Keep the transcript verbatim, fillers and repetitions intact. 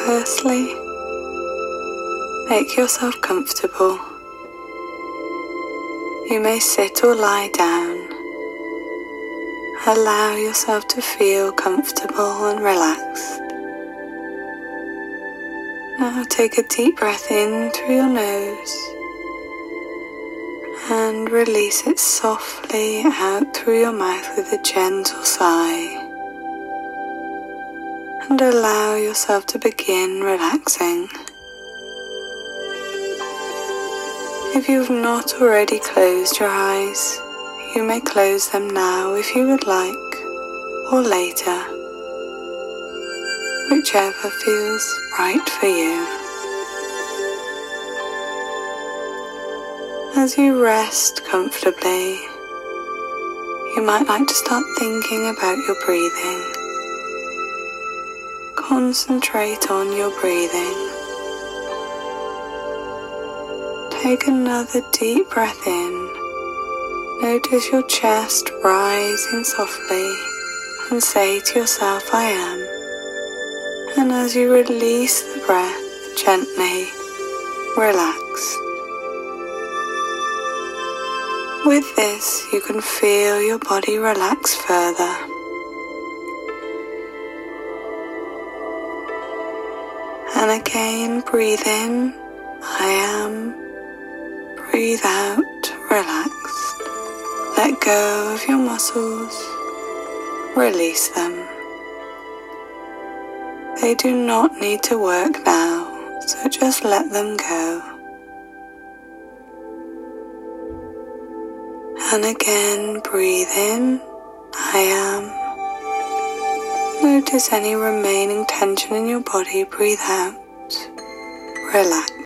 Firstly, make yourself comfortable. You may sit or lie down. Allow yourself to feel comfortable and relaxed. Now take a deep breath in through your nose and release it softly out through your mouth with a gentle sigh. And allow yourself to begin relaxing. If you've not already closed your eyes, you may close them now if you would like, or later, whichever feels right for you. As you rest comfortably, you might like to start thinking about your breathing. Concentrate on your breathing. Take another deep breath in. Notice your chest rising softly and say to yourself, I am. And as you release the breath, gently relax. With this, you can feel your body relax further. And again, breathe in, I am. Breathe out, relaxed. Let go of your muscles. Release them. They do not need to work now, so just let them go. And again, breathe in, I am. Notice any remaining tension in your body, breathe out, relax.